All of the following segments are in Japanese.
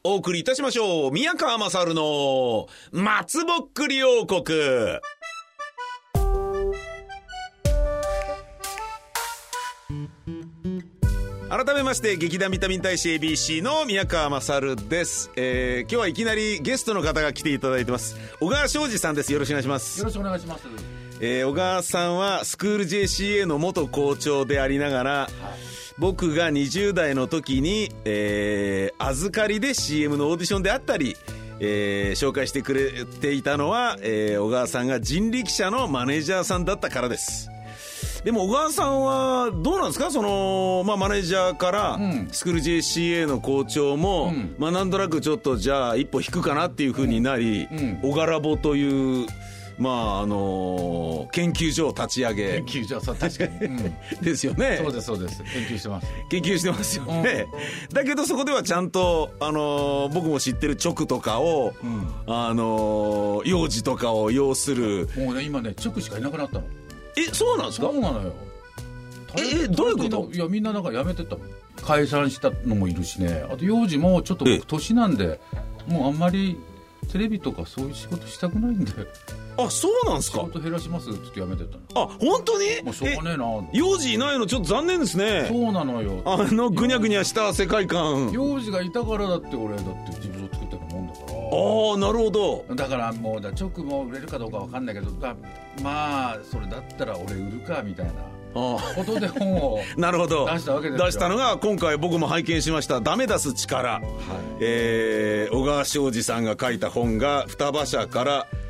お送りいたしましょう。宮川勝の松ぼっくり王国。改めまして劇団ビタミン大使 ABC の宮川勝です。今日はいきなりゲストの方が来ていただいてます。小川昌司さんです。よろしくお願いします。 よろしくお願いします。 小川さんはスクール JCA の元校長でありながら、僕が20代の時に、預かりで CM のオーディションであったり、紹介してくれていたのは、小川さんが人力車のマネージャーさんだったからです。でも小川さんはどうなんですか、その、マネージャーからスクール JCA の校長も、なんとなくちょっとじゃあ一歩引くかなっていう風になり、小柄ぼという研究所を立ち上げ、 研究所、そう、確かに、 ですよね。 そうですそうです、研究してますよね、だけどそこではちゃんと、僕も知ってる直とかを、幼児とかを要する、 もうね、今ね直しかいなくなったの。 そうなんですか。 そうなのよ。 どういうこと。 いや、みんななんか辞めてったもん。解散したのもいるしね。あと幼児もちょっと僕年なんで、もうあんまりテレビとかそういう仕事したくないんで。 あ、そうなんですか。 仕事減らしますって言って辞めてったの。 あ、本当に。 もうしょうがねえな。 幼児いないのちょっと残念ですね。 そうなのよ。 ぐにゃぐにゃした世界観。 幼児がいたからだって俺だって事務所作ってるもんだから。 ああ、なるほど。 だからもう直も売れるかどうか分かんないけど、それだったら俺売るかみたいなことで本をなるほど、 出したわけですよ。 出したのが今回僕も拝見しましたダメ出す力、小川昌司さんが書いた本が双葉社から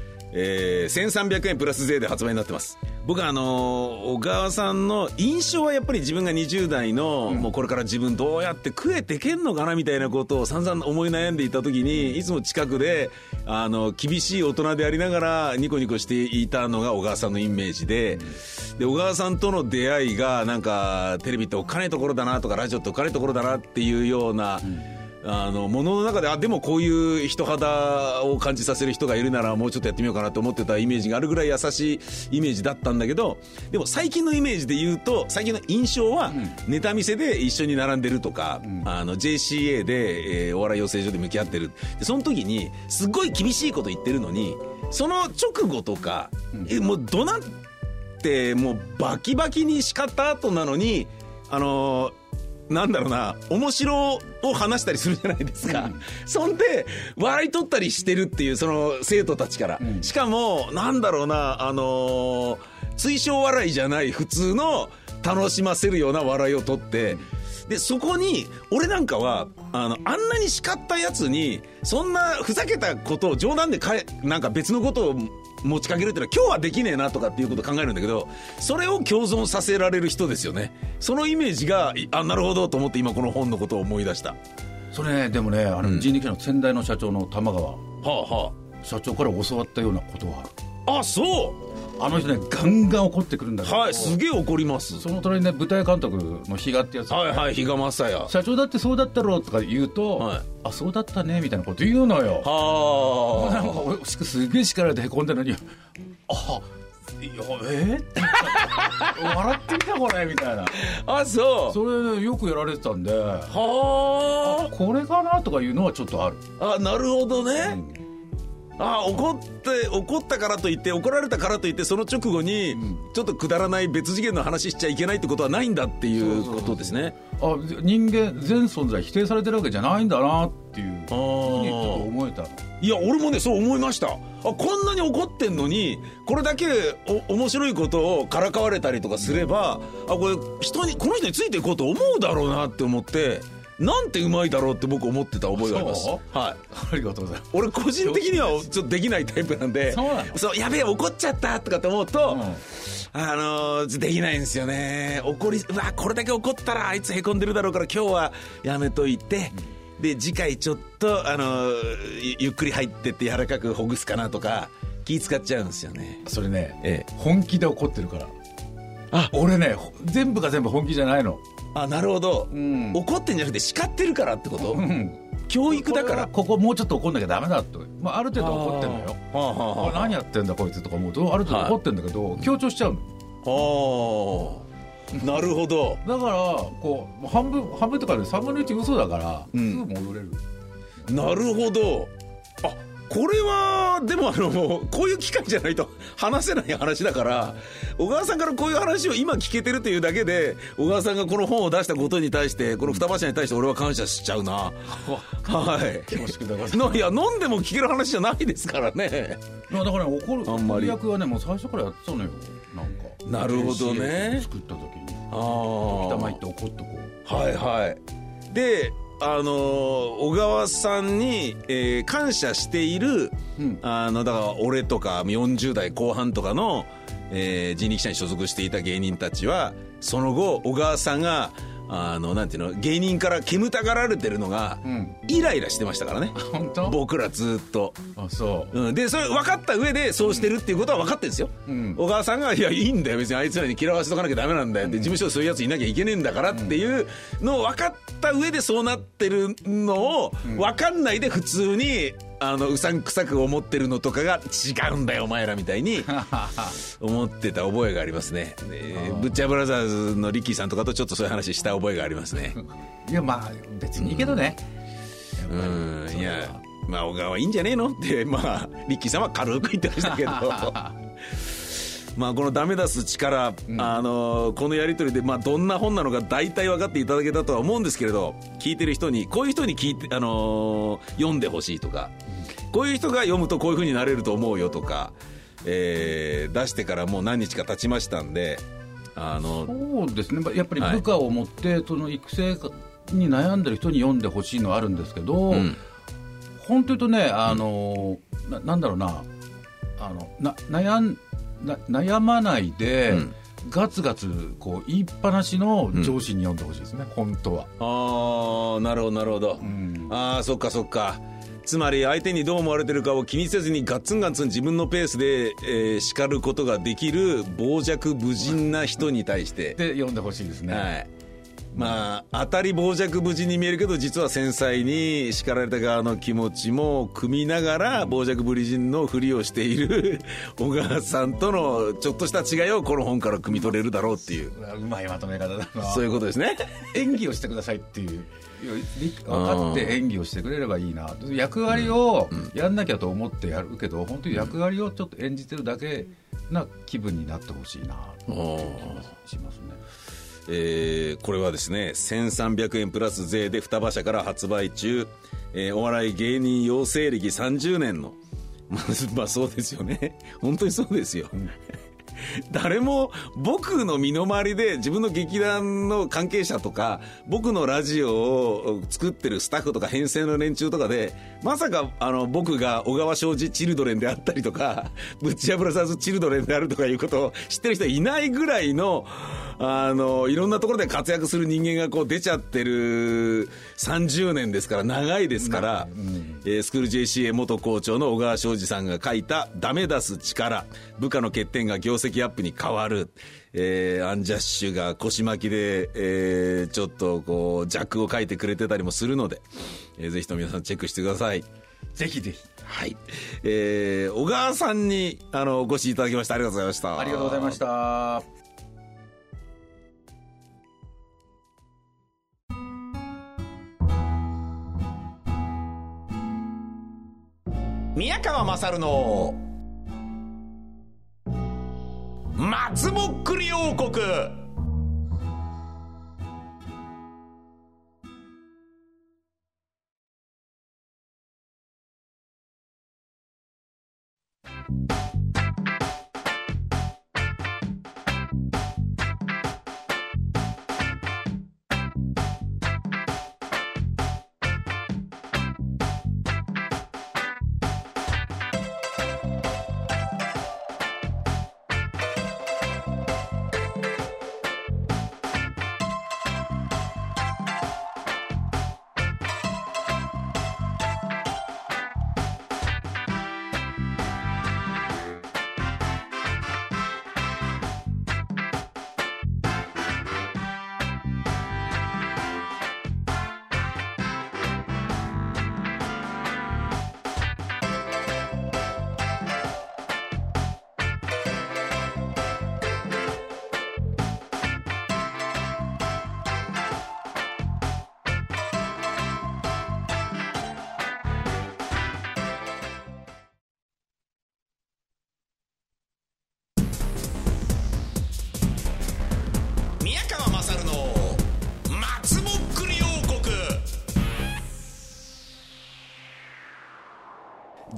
、1300円プラス税で発売になってます。僕は小川さんの印象はやっぱり自分が20代の、もうこれから自分どうやって食えてけんのかなみたいなことを散々思い悩んでいた時に、いつも近くで厳しい大人でありながらニコニコしていたのが小川さんのイメージで、小川さんとの出会いがなんかテレビっておっかねえところだなとかラジオっておっかねえところだなっていうような、ものの中ででもこういう人肌を感じさせる人がいるならもうちょっとやってみようかなと思ってたイメージがあるぐらい優しいイメージだったんだけど、でも最近のイメージで言うと、最近の印象はネタ見せで一緒に並んでるとか、JCA で、お笑い養成所で向き合ってる。でその時にすごい厳しいこと言ってるのに、その直後とか、もう怒鳴ってもうバキバキに叱った後なのになんだろうな、面白を話したりするじゃないですか、そんで笑い取ったりしてるっていう、その生徒たちから、しかもなんだろうな、追笑笑いじゃない普通の楽しませるような笑いを取って、でそこに俺なんかはあんなに叱ったやつにそんなふざけたことを冗談でなんか別のことを持ちかけるっていうのは今日はできねえなとかっていうことを考えるんだけど、それを共存させられる人ですよね。そのイメージがなるほどと思って今この本のことを思い出した。 それね、でもね、人力車の先代の社長の玉川、社長から教わったようなことはある。あ、そう。あの人ね、ガンガン怒ってくるんだけど、 すげえ怒ります。 その隣にね、舞台監督の比嘉ってやつ、 比嘉正也社長だってそうだったろうとか言うと、そうだったねみたいなこと言うのよ。なんかすげえ叱られてへこんでるのに、って笑ってみたこれみたいな。そうそれ、ね、よくやられてたんで、これかなとかいうのはちょっとある。 なるほどね、怒ったからといって、怒られたからといってその直後にちょっとくだらない別次元の話しちゃいけないってことはないんだっていうことですね。 人間全存在否定されてるわけじゃないんだなっていうふうにちょっと思えたの。 いや、俺もねそう思いました。こんなに怒ってんのにこれだけ面白いことをからかわれたりとかすれば、この人についていこうと思うだろうなって思って、なんてうまいだろうって僕思ってた覚えがあります。 ありがとうございます。 俺個人的にはちょっとできないタイプなんで、やべえ怒っちゃったとかって思うと、できないんですよね。これだけ怒ったらあいつへこんでるだろうから今日はやめといて、で次回ちょっとゆっくり入ってって柔らかくほぐすかなとか気使っちゃうんですよね。 それね、本気で怒ってるから。俺ね、全部が全部本気じゃないの。 なるほど、怒ってんじゃなくて叱ってるからってこと、教育だから。 ここもうちょっと怒んなきゃダメだって、ある程度怒ってんのよ。何やってんだこいつとか、もうある程度怒ってんだけど、強調しちゃうの。 なるほど。 だからこう半分とかで3分の1嘘だから、すぐ戻れる。 なるほど。あ、これはでもこういう機会じゃないと話せない話だから、小川さんからこういう話を今聞けてるというだけで、小川さんがこの本を出したことに対して、この双葉社に対して俺は感謝しちゃうな。はい。 恐縮でございます。 いや、飲んでも聞ける話じゃないですからね。 だから怒るあんまり役はね、もう最初からやってたのよ。なんかなるほどね。 作った時に時たま行って怒っとこう。 はいはい。で小川さんに、感謝している、だから俺とか40代後半とかの、人力車に所属していた芸人たちは、その後小川さんがなんていうの、芸人から煙たがられてるのが、イライラしてましたからね。 本当？ 僕らずっと。 あ、そう。 で、それ分かった上でそうしてるっていうことは分かってるんですよ。小川さんが、いや、いいんだよ。別にあいつらに嫌わせとかなきゃダメなんだよって、事務所でそういうやついなきゃいけねえんだからっていうのを分かった上でそうなってるのを、分かんないで普通に、うさんくさく思ってるのとかが違うんだよお前らみたいに思ってた覚えがありますね。ブッチャーブラザーズのリッキーさんとかとちょっとそういう話した覚えがありますね。 いや、まあ別にいいけどね。 いや、まあ小川はいいんじゃねえのって、まあリッキーさんは軽く言ってましたけどまあこのダメ出す力、このやり取りで、まあどんな本なのか大体分かっていただけたとは思うんですけれど、聞いてる人にこういう人に聞いて、読んでほしいとか、こういう人が読むとこういう風になれると思うよとか、出してからもう何日か経ちましたんで、 そうですね。やっぱり部下を持って、その育成に悩んでる人に読んでほしいのはあるんですけど、本当言うとね、なんだろうな、悩まないで、ガツガツこう言いっぱなしの上司に読んでほしいですね、本当は。 なるほどなるほど。そっかそっか。つまり相手にどう思われてるかを気にせずにガッツンガッツン自分のペースで、叱ることができる傍若無人な人に対してで読んでほしいですね。 はい。まあ当たり傍若無人に見えるけど、実は繊細に叱られた側の気持ちも汲みながら傍若無人のふりをしている小川さんとのちょっとした違いをこの本から汲み取れるだろうっていう、 うまいまとめ方だな。 そういうことですね。 演技をしてくださいっていう、分かって演技をしてくれればいいな。役割をやんなきゃと思ってやるけど、本当に役割をちょっと演じてるだけな気分になってほしいなと思いしますね。 これはですね、1300円プラス税で双葉社から発売中、お笑い芸人養成歴30年のまあそうですよね、本当にそうですよ、誰も僕の身の回りで自分の劇団の関係者とか僕のラジオを作ってるスタッフとか編成の連中とかで、まさか僕が小川商事チルドレンであったりとかブッチャーブラザーズチルドレンであるとかいうことを知ってる人いないぐらいのいろんなところで活躍する人間がこう出ちゃってる30年ですから、長いですから、スクール JCA 元校長の小川商事さんが書いたダメ出す力、部下の欠点が業績アップに変わる、アンジャッシュが腰巻きで、ちょっとこうジャックを書いてくれてたりもするので、ぜひとも皆さんチェックしてください。 ぜひぜひ。 はい。小川さんにお越しいただきました。ありがとうございました。 ありがとうございました。 宮川勝の松ぼっくり王国。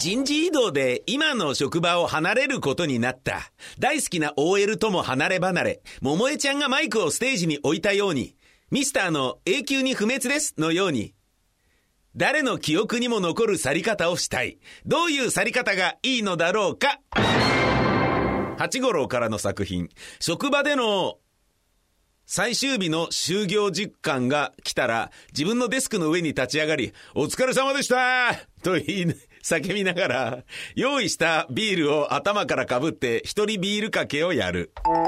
人事異動で今の職場を離れることになった。大好きな OL とも離れ離れ、桃江ちゃんがマイクをステージに置いたように、ミスターの永久に不滅ですのように、誰の記憶にも残る去り方をしたい。どういう去り方がいいのだろうか。八五郎からの作品。職場での最終日の就業実感が来たら、自分のデスクの上に立ち上がり、お疲れ様でしたと叫びながら、用意したビールを頭からかぶって一人ビールかけをやる。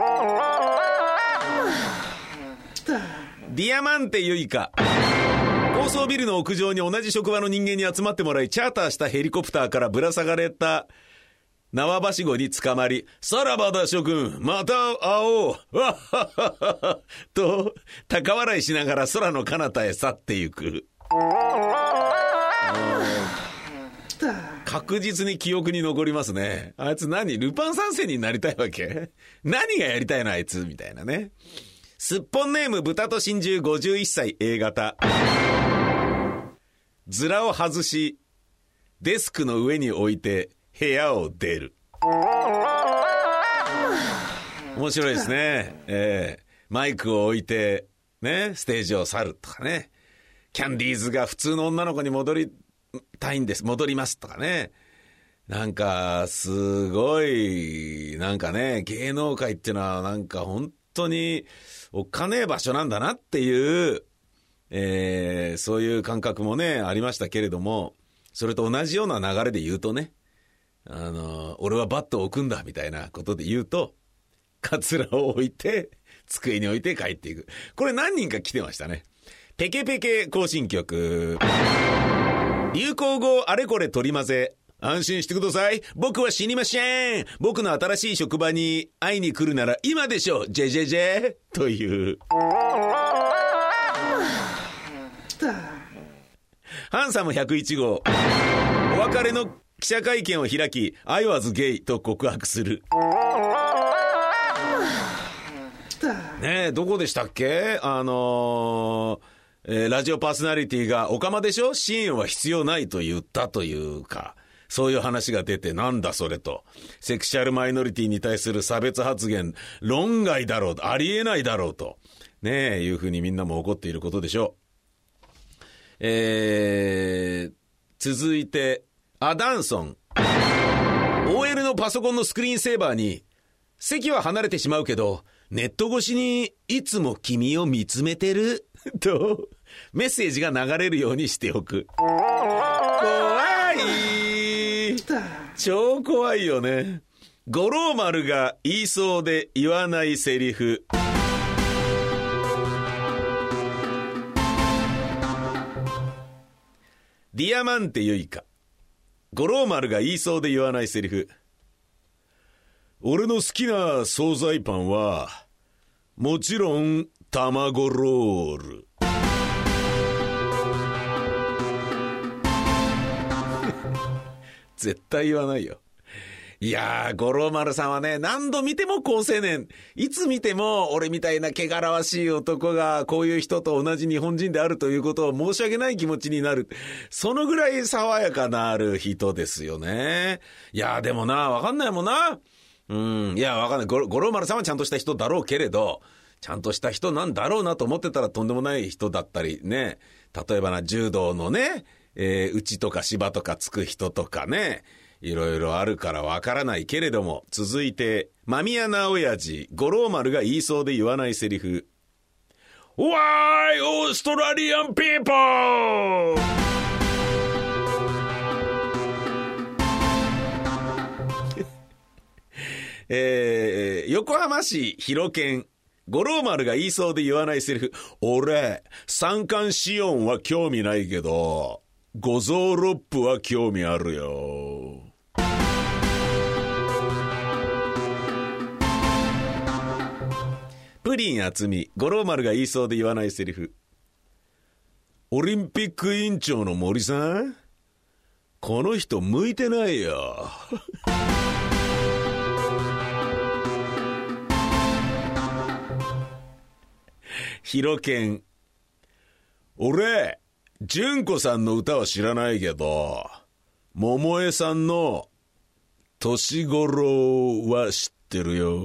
ディアマンテユイカ。高層ビルの屋上に同じ職場の人間に集まってもらい、チャーターしたヘリコプターからぶら下がれた縄ばしごに捕まり、さらばだ諸君、また会おうわっはっはっはと高笑いしながら空の彼方へ去ってゆく。確実に記憶に残りますね。あいつ何、ルパン三世になりたいわけ？何がやりたいのあいつみたいなね。すっぽんネーム豚と真珠51歳 A 型。ズラを外しデスクの上に置いて部屋を出る。面白いですね。マイクを置いてね、ステージを去るとかね。キャンディーズが普通の女の子に戻りますとかね。なんかすごいなんかね、芸能界っていうのはなんか本当におっかねえ場所なんだなっていう、そういう感覚もねありましたけれども、それと同じような流れで言うとね、俺はバットを置くんだみたいなことで言うと、カツラを置いて机に置いて帰っていく。これ何人か来てましたね。ペケペケ行進曲。流行語あれこれ取り混ぜ。安心してください。僕は死にません。僕の新しい職場に会いに来るなら今でしょ。ジェジェジェという。ハンサム101号。お別れの記者会見を開き、I was gay と告白する。ねえ、どこでしたっけ？ラジオパーソナリティがオカマでしょ？支援は必要ないと言ったというか、そういう話が出て、なんだそれと。セクシャルマイノリティに対する差別発言、論外だろう、ありえないだろうと。ねえ、いうふうにみんなも怒っていることでしょう。続いて、アダンソン。OL のパソコンのスクリーンセーバーに、席は離れてしまうけど、ネット越しにいつも君を見つめてるとメッセージが流れるようにしておく。怖い。超怖いよね。五郎丸が言いそうで言わないセリフ。ディアマンテユイカ。五郎丸が言いそうで言わないセリフ。俺の好きな惣菜パンはもちろん卵ロール。絶対言わないよ。いやー、五郎丸さんはね、何度見ても好青年。いつ見ても俺みたいな汚らわしい男がこういう人と同じ日本人であるということを申し訳ない気持ちになる。そのぐらい爽やかなる人ですよね。いやー、でもな、わかんないもんな。いや、わかんない。五郎丸さんはちゃんとした人だろうけれど、ちゃんとした人なんだろうなと思ってたらとんでもない人だったりね。例えばな、柔道のね、内とか芝とかつく人とかね、いろいろあるからわからないけれども。続いて、マミヤナ親父、五郎丸が言いそうで言わないセリフ。Why, オーストラリアンピーポー横浜市広県、五郎丸が言いそうで言わないセリフ。俺、三寒四温は興味ないけど、五臓六腑は興味あるよ。プリン厚み、五郎丸が言いそうで言わないセリフ。オリンピック委員長の森さん、この人向いてないよ。広県。俺、純子さんの歌は知らないけど、 桃江さんの年頃は知ってるよ。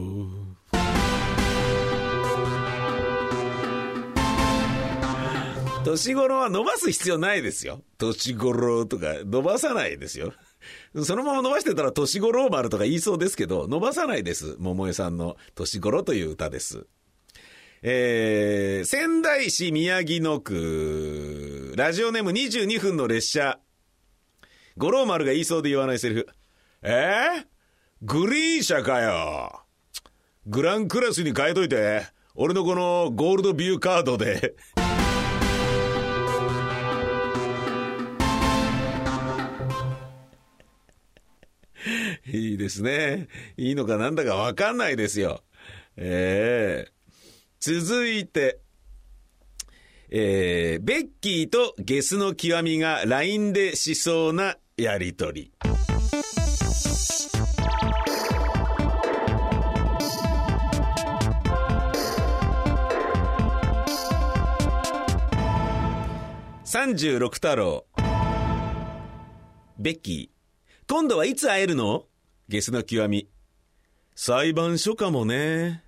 年頃は伸ばす必要ないですよ。年頃とか伸ばさないですよ。そのまま伸ばしてたら年頃丸とか言いそうですけど、伸ばさないです。桃江さんの年頃という歌です。仙台市宮城野区、ラジオネーム22分の列車。五郎丸が言いそうで言わないセリフ。グリーン車かよ。グランクラスに変えといて。俺のこのゴールドビューカードで。いいですね。いいのかなんだかわかんないですよ。続いて、ベッキーとゲスの極みが LINE でしそうなやりとり。36太郎。ベッキー、今度はいつ会えるの？ゲスの極み。裁判所かもね。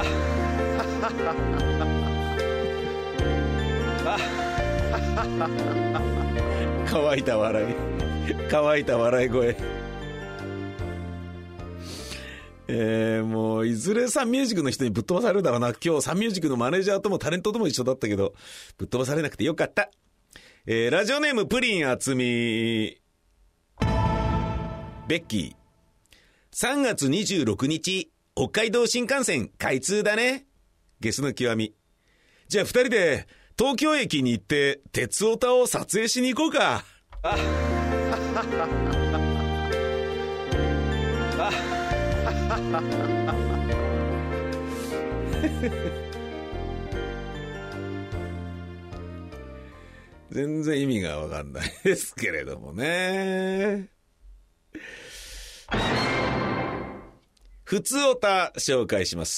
乾いた笑い。乾いた笑い声。もういずれサンミュージックの人にぶっ飛ばされるだろうな。今日サンミュージックのマネージャーともタレントとも一緒だったけど、ぶっ飛ばされなくてよかった。ラジオネームプリン厚み。ベッキー、3月26日北海道新幹線開通だね。ゲスの極み。じゃあ2人で東京駅に行って鉄オタを撮影しに行こうか。全然意味がわかんないですけれどもね。ふつおた紹介します。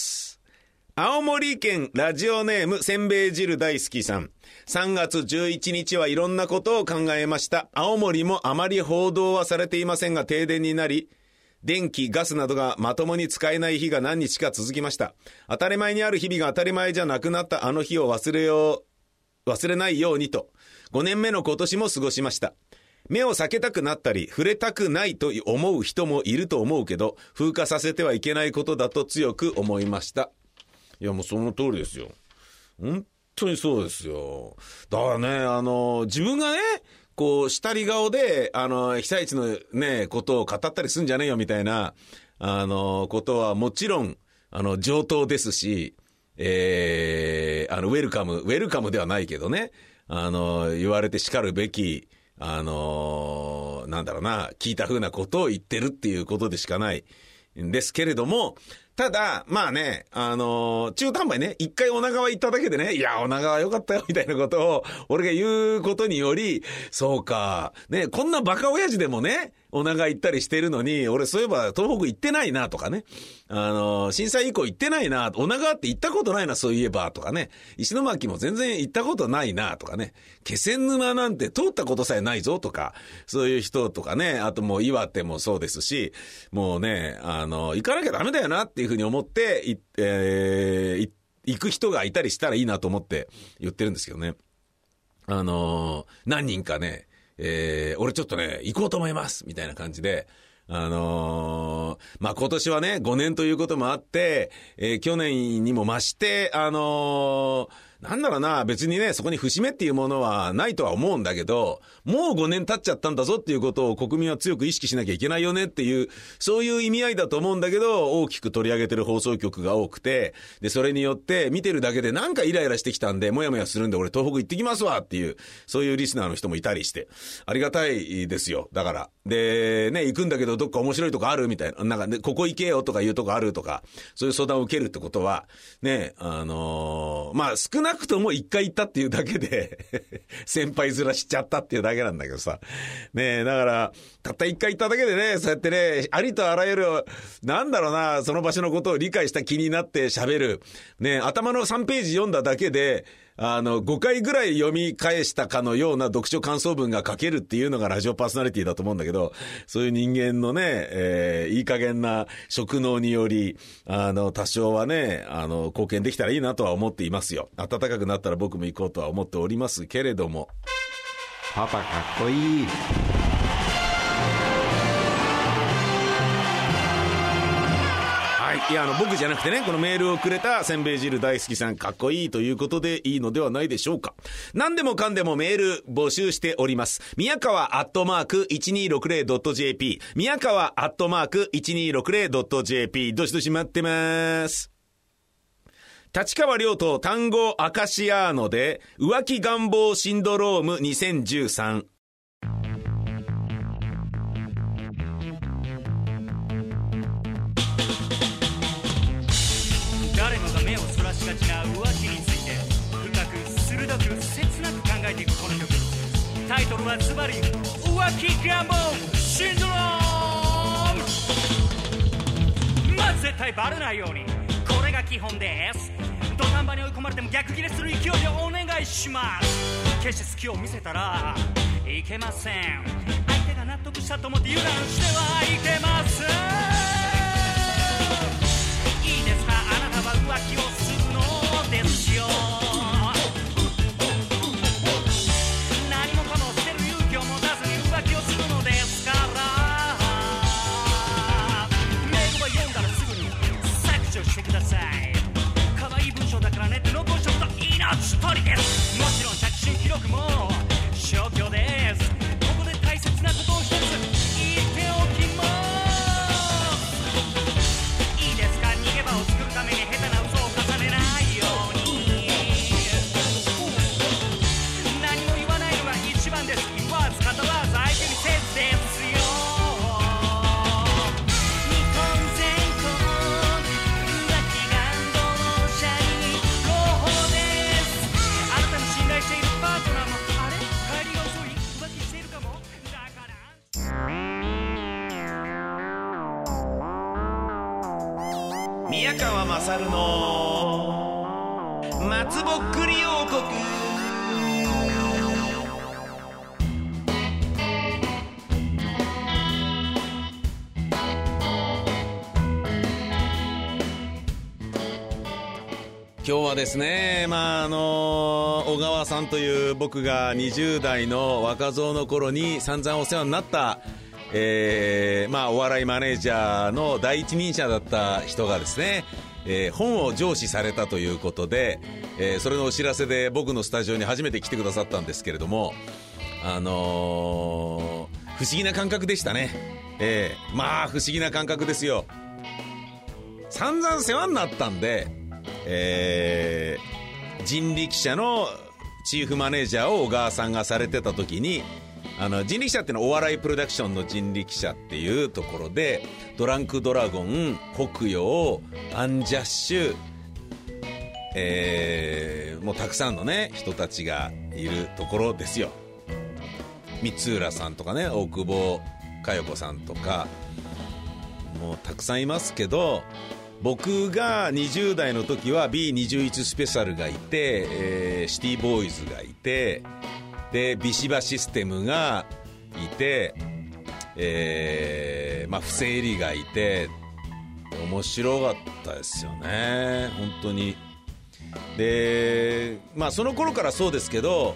青森県ラジオネームせんべい汁大好きさん。3月11日はいろんなことを考えました。青森もあまり報道はされていませんが停電になり、電気、ガスなどがまともに使えない日が何日か続きました。当たり前にある日々が当たり前じゃなくなったあの日を忘れないようにと、5年目の今年も過ごしました。目を避けたくなったり触れたくないと思う人もいると思うけど、風化させてはいけないことだと強く思いました。いやもうその通りですよ。本当にそうですよ。だからね、自分がねこう下り顔で被災地のねことを語ったりすんじゃねえよみたいなことはもちろん上等ですし、ウェルカムではないけどね、言われて叱るべきなんだろうな、聞いた風なことを言ってるっていうことでしかないんですけれども、ただまあね、中途半端にね一回女川行っただけでね、いや女川良かったよみたいなことを俺が言うことにより、そうかね、こんなバカ親父でもね女川行ったりしてるのに、俺そういえば東北行ってないなとかね、震災以降行ってないな、女川って行ったことないなそういえばとかね、石巻も全然行ったことないなとかね、気仙沼なんて通ったことさえないぞとか、そういう人とかね、あともう岩手もそうですし、もうね行かなきゃダメだよなっていうふうに思って行く人がいたりしたらいいなと思って言ってるんですけどね。何人かね、俺ちょっとね行こうと思いますみたいな感じで、まあ今年はね5年ということもあって、去年にも増してなんだろうな、別にねそこに節目っていうものはないとは思うんだけど、もう5年経っちゃったんだぞっていうことを国民は強く意識しなきゃいけないよねっていう、そういう意味合いだと思うんだけど、大きく取り上げてる放送局が多くて、でそれによって見てるだけでなんかイライラしてきたんでモヤモヤするんで、俺東北行ってきますわっていう、そういうリスナーの人もいたりしてありがたいですよ。だからでね、行くんだけどどっか面白いとこあるみたいな、なんかねここ行けよとかいうとこあるとか、そういう相談を受けるってことはね、まあ少なくとも一回行ったっていうだけで先輩面しちゃったっていうだけなんだけどさね。だからたった一回行っただけでね、そうやってねありとあらゆるなんだろうな、その場所のことを理解した気になって喋るね、頭の3ページ読んだだけで 5回ぐらい読み返したかのような読書感想文が書けるっていうのがラジオパーソナリティだと思うんだけど、そういう人間のね、いい加減な職能により、多少はね、貢献できたらいいなとは思っていますよ。暖かくなったら僕も行こうとは思っておりますけれども。 パパかっこいい。 いや、僕じゃなくてね、このメールをくれたせんべい汁大好きさん、かっこいいということでいいのではないでしょうか。何でもかんでもメール募集しております。宮川@1260.jp、宮川@1260.jp、どしどし待ってます。立川亮と単語アカシアーノで浮気願望シンドローム2013。 誰もが目をそらしがちな浮気について深く鋭く切なく考えていくこの曲。タイトルはズバリ浮気願望シンドローム。まず絶対バレないように、これが基本です。土壇場に追い込まれても逆ギレする勢いでお願いします。決して隙を見せたらいけません。相手が納得したと思って油断してはいけません。いいですか、あなたは浮気をするのですよ。何もかも捨てる勇気を持たずに浮気をするのですから。メールは読んだらすぐに削除してください。可愛い文章だからねって残しておくと命取りです。もちろん着信記録も消去です。ここで大切なことを一つ言っておきます。いいですか、逃げ場を作るために下手な嘘を重ねないように。何も言わないのが一番です。言わず語らず相手にせずですよ。日本全国浮気願望者に朗報です。あなたの信頼しているパートナーもあれ帰りが遅い、浮気しているかも。だから宮川勝の松ぼっくり王国。今日はですね、小川さんという僕が20代の若造の頃に散々お世話になったお笑いマネージャーの第一人者だった人がですね、本を上梓されたということで、それのお知らせで僕のスタジオに初めて来てくださったんですけれども、不思議な感覚でしたね。不思議な感覚ですよ。散々世話になったんで、人力車のチーフマネージャーを小川さんがされてた時に、人力車っていうのはお笑いプロダクションの人力車っていうところで、ドランクドラゴン、北洋、アンジャッシュ、もうたくさんのね人たちがいるところですよ。三浦さんとかね、大久保佳代子さんとか、もうたくさんいますけど、僕が20代の時は B21 スペシャルがいて、シティボーイズがいて、でビシバシステムがいて、不正入りがいて、面白かったですよね本当に。でその頃からそうですけど、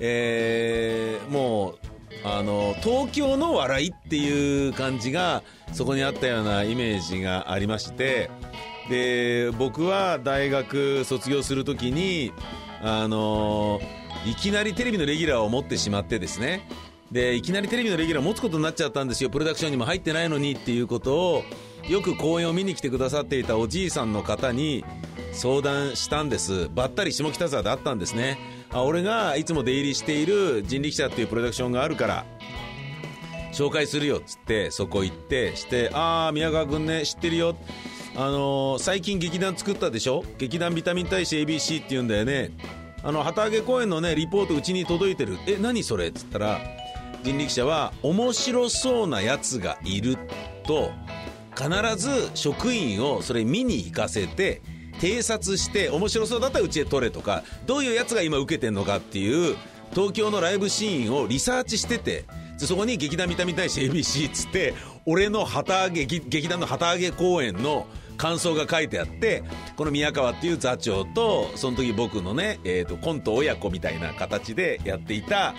もう東京の笑いっていう感じがそこにあったようなイメージがありまして、で僕は大学卒業するときにいきなりテレビのレギュラーを持ってしまってですね、でいきなりテレビのレギュラーを持つことになっちゃったんですよ。プロダクションにも入ってないのにっていうことをよく公演を見に来てくださっていたおじいさんの方に相談したんです。ばったり下北沢で会ったんですね。俺がいつも出入りしている人力車っていうプロダクションがあるから紹介するよっつって、そこ行ってして、宮川くんね知ってるよ、最近劇団作ったでしょ、劇団ビタミン大使 ABC っていうんだよね、旗揚げ公演のねリポートうちに届いてる。何それっつったら、人力車は面白そうなやつがいると必ず職員をそれ見に行かせて偵察して面白そうだったらうちへ撮れとか、どういうやつが今受けてんのかっていう東京のライブシーンをリサーチしてて、そこに劇団見たみたいし ABC っつって俺の劇団の旗揚げ公演の感想が書いてあって、この宮川っていう座長とその時僕のね、コント親子みたいな形でやっていた、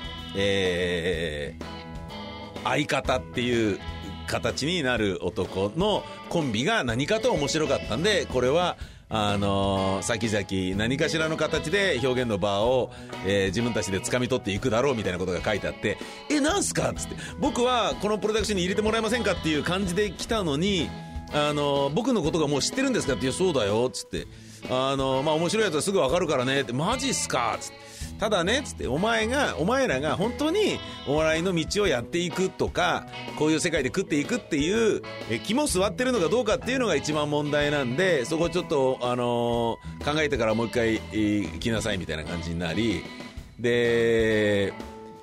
相方っていう形になる男のコンビが何かと面白かったんで、これは先々何かしらの形で表現の場を、自分たちで掴み取っていくだろうみたいなことが書いてあって、なんすかっつって、僕はこのプロダクションに入れてもらえませんかっていう感じで来たのに、僕のことがもう知ってるんですかっていう、そうだよっつって、面白いやつはすぐ分かるからねって、マジっすかっつって、ただねっつって、お前らが本当にお笑いの道をやっていくとか、こういう世界で食っていくっていう肝据わってるのかどうかっていうのが一番問題なんで、そこちょっと考えてからもう一回来なさいみたいな感じになり、で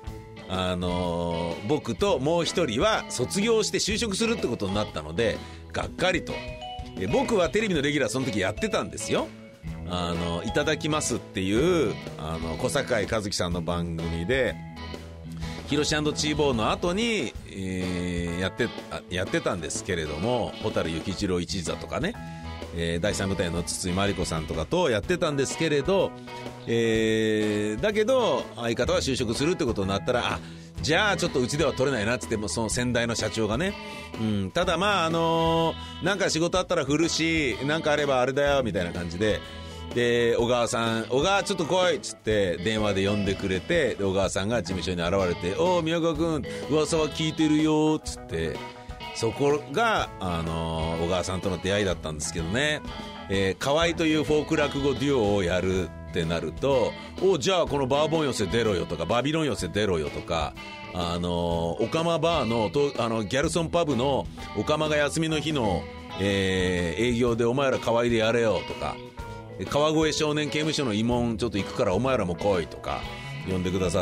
僕ともう一人は卒業して就職するってことになったので、がっかりと。僕はテレビのレギュラーその時やってたんですよ。いただきますっていう小堺一樹さんの番組でヒロシ&チーボーの後に、やってたんですけれども、蛍幸一郎一座とかね、第三舞台の筒井真理子さんとかとやってたんですけれど、だけど相方は就職するってことになったら、じゃあちょっとうちでは取れないなっつって、もその先代の社長がね、ただなんか仕事あったら振るし、なんかあればあれだよみたいな感じで、で小川ちょっと来いっつって電話で呼んでくれて、で小川さんが事務所に現れて、おー宮川君噂は聞いてるよっつって、そこが小川さんとの出会いだったんですけどね。河合というフォーク落語デュオをやるってなると、じゃあこのバーボン寄せ出ろよとか、バビロン寄せ出ろよとか、オカマバーのギャルソンパブのオカマが休みの日の、営業でお前ら河合でやれよとか、川越少年刑務所の慰問ちょっと行くからお前らも来いとか呼んでくださって、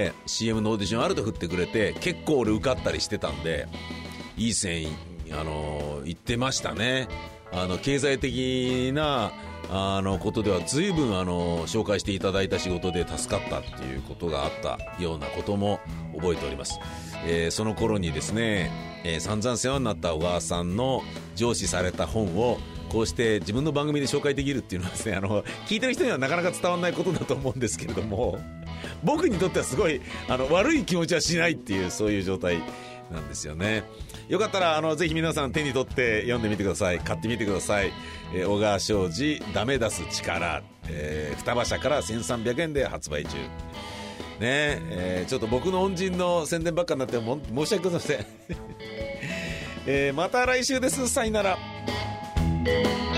CM のオーディションあると振ってくれて、結構俺受かったりしてたんで、いい線行ってましたね。経済的なことでは随分紹介していただいた仕事で助かったっていうことがあったようなことも覚えております。その頃にですね、散々世話になった小川さんの上梓された本をこうして自分の番組で紹介できるっていうのはですね、聞いてる人にはなかなか伝わらないことだと思うんですけれども、僕にとってはすごい悪い気持ちはしないっていう、そういう状態なんですよね。よかったらぜひ皆さん手に取って読んでみてください。買ってみてください。小川昌司ダメ出す力、双葉社から1300円で発売中ね。ちょっと僕の恩人の宣伝ばっかになって申し訳ございませんまた来週です。さよなら。